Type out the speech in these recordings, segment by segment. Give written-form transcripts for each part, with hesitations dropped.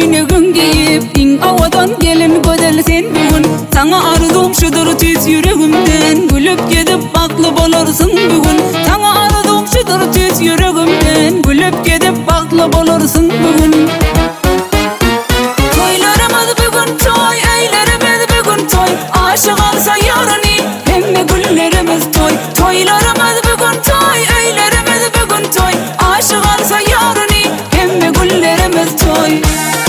koynugun giyip in avadan gelin gödel sen bugün. Sana arzum şudur tüz yüreğimden, gülüp gidip baklı bolursun bugün. Sana arzum şudur tüz yüreğimden, gülüp gidip baklı bolursun bugün. Toylarımız bugün toy, eylerimiz bugün toy. Aşık olsa yarını hemme güllerimiz toy. Toylarımız bugün toy, eylerimiz bugün toy. Aşık olsa yarını hemme güllerimiz toy.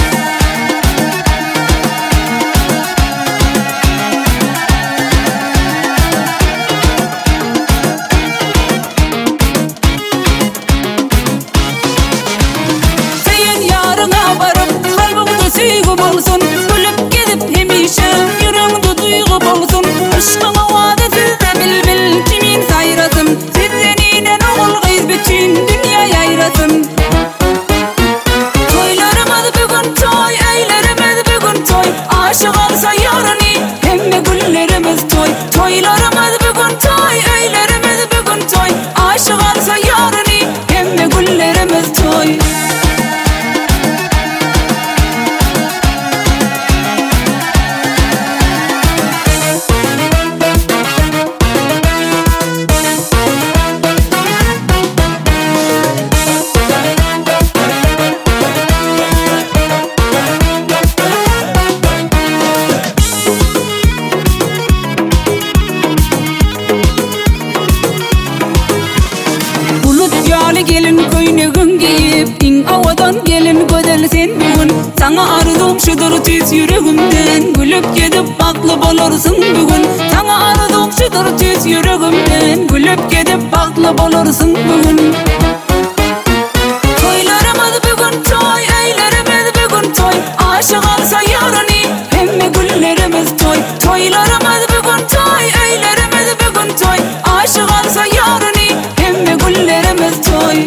Sen yarına varıp kalbimde sevgi bolsun, gülüp gidip hemişe yüreğimde duygu bolsun. Aşkına vadesiz bil bil kimin sayrasın, sizden inen oğul kız bütün dünya yayrasın. Toylarımız bugün toy, eylerimiz bugün toy. Aşık olsa yarını hemme güllerimiz toy. Toylarımız bugün toy, eylerimiz bugün toy. Aşık olsa yarını hemme güllerimiz toy. Yali gelin koynugun giyip in avadan gelin gödel sen bugün. Sana arzum şudur tüz yüreğimden, gülüp gidip baklı bolursun bugün. Sana arzum şudur tüz yüreğimden, gülüp gidip baklı bolursun bugün. Toylarımız bugün toy, eylerimiz bugün toy. Aşık olsa yarını hemme güllerimiz toy. Toylarımız bugün toy, eylerimiz bugün toy. Aşık olsa yarını hemme güllerimiz toy.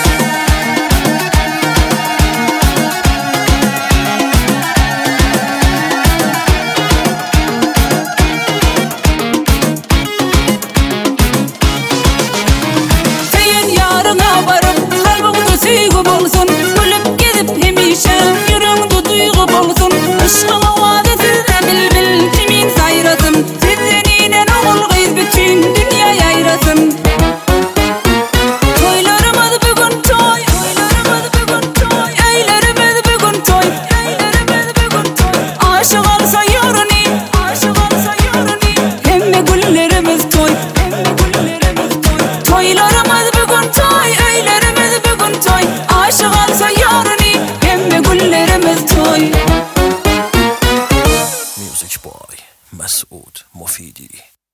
Sen yarına varıp kalbimde sevgi bolsun, gülüp gidip hemişe yüreğimde duygu bolsun. Aşkına vadesiz bil bil kimin sayrasın, sizden inen oğul kız bütün dünya yayrasın. Toylarımız bugün toy, toylarımız bugün toy. Eylerimiz bugün toy, eylerimiz bugün toy. Aşık olsa yarını, aşık olsa yarını hemme güllerimiz toy, hemme güllerimiz toy. Toylarımız bugün toy, eylerimiz bugün toy. Aşık olsa yarını hemme güllerimiz toy. Music Boy Masoud Mofidi.